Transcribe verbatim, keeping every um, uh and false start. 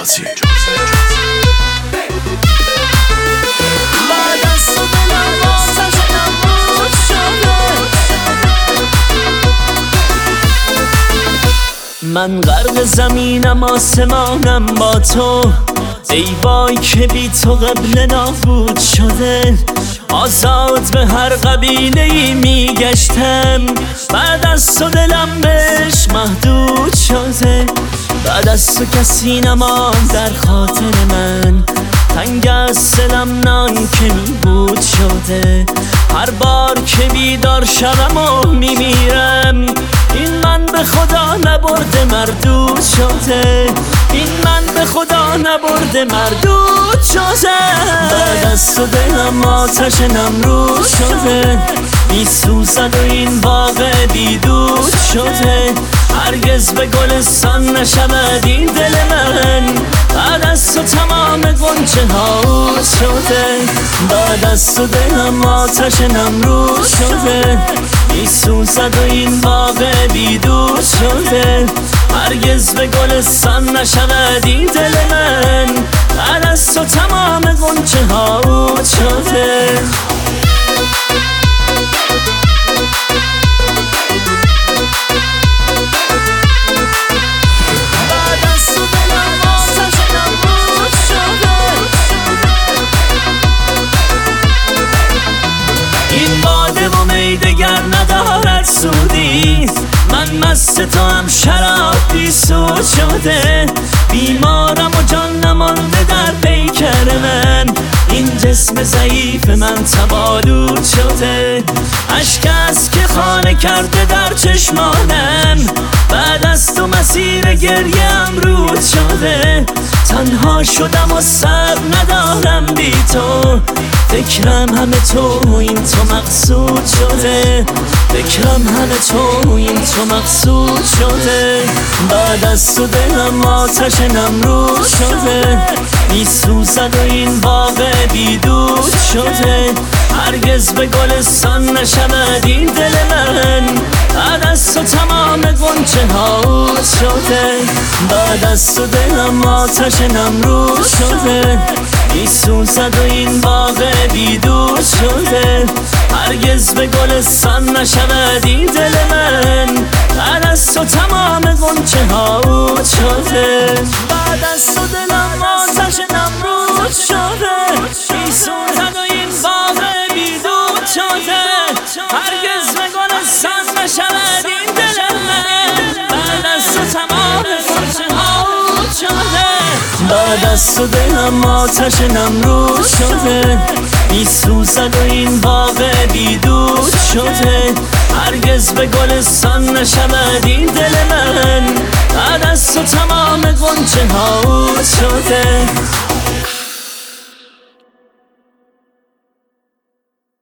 جزئی. من غرق زمینم آسمانم با تو، ای وای که بی تو قبل نابود شده. آزاد به هر قبیله ای میگشتم، بعد از تو دلم بهش محدود شده. بعد از تو کسی نماند در خاطر من، تنگ از دلم نان که میبود شده. هر بار که بیدار شوم و میمیرم، این من به خدا نبرده مردود شده. این من به خدا نبرده مردود شده. بعد از تو دلم آتش نمرود شده، می سوزد و این واقع بیدود شده. هرگز به گلستان نشود این دل من، بعد از تو تمام گنجه ها شده. بعد از تو دلم آتش نمرود شده، می سوزد و این واقع بیدود شده. هرگز به گلستان نشود این دل من، بعد از تو تمام گنجه ها شده. این باده و می دگر ندارد سودی، من مست تو هم شراب بی سود شده. بیمارم و جان نمانده در پیکر من، این جسم ضعیف من تبالود شده. اشک است که خانه کرده در چشمانم، بعد از تو مسیر گریم رود شده. تنها شدم و صبر ندارم بی تو، فکرم همه تو این تو مقصود شده. فکرم همه تو این تو مقصود شده. بعد از تو دلم آتش نمرود شده، می سوزد و این واقع بیدود شده. هرگز به گلستان نشود این دل من، بعد از تو تمام گنجه ها شده. بعد از تو دلم آتش نمرود شده، می سوزد و این واقع بیدود شده. هرگز به گلستان نشود این دل من، بعد از تو تمام گنجه ها شده. بعد از تو دلم آتش نمرود شده، می سوزد و این واقع بیدود شده. هرگز به گلستان نشود این دل من، بعد از تو تمام گنجه ها شده. بعد از تو دلم آتش نمرود شده، می سوزد و این واقع بیدود شده. هرگز به گلستان نشود این دل من، بعد از تو تمام گنجه ها شده.